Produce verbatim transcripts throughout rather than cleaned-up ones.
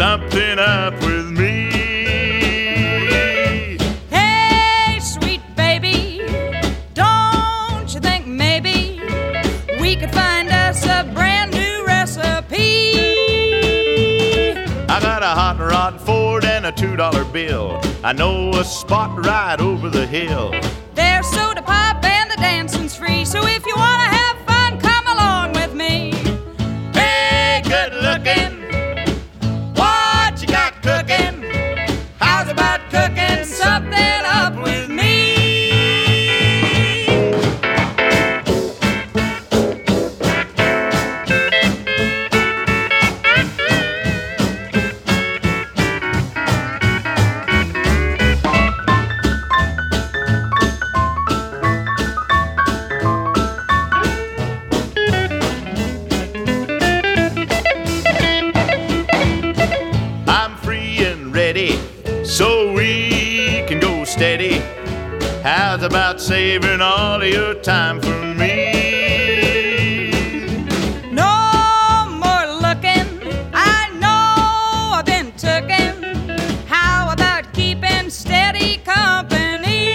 something up with me. Hey, sweet baby, don't you think maybe we could find us a brand new recipe? I got a hot rod Ford and a two dollar bill. I know a spot right over the hill. There's soda pop and the dancing's free, so if you wanna have fun, come along with me. Hey, good looking, what you got cooking? How's about cooking Something up with me. I'm free and ready, so we can go steady. How's about saving all of your time for me? No more looking, I know I've been tooken. How about keeping steady company?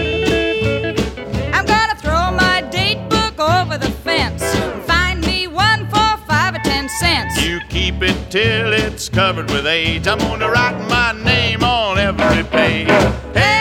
I'm gonna throw my date book over the fence. Find me one for five or ten cents. You keep it till it's covered with age. I'm gonna write my name on every page. Hey,